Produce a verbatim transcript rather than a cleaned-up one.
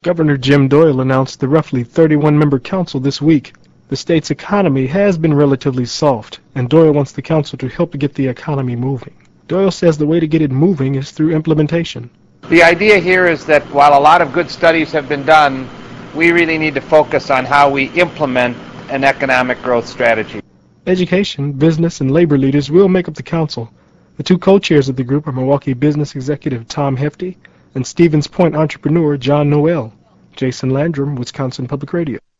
Governor Jim Doyle announced the roughly thirty-one member council this week. The state's economy has been relatively soft, and Doyle wants the council to help get the economy moving. Doyle says the way to get it moving is through implementation. The idea here is that while a lot of good studies have been done, we really need to focus on how we implement an economic growth strategy. Education, business, and labor leaders will make up the council. The two co-chairs of the group are Milwaukee business executive Tom Hefty and Stevens Point entrepreneur John Noel. Jason Landrum, Wisconsin Public Radio.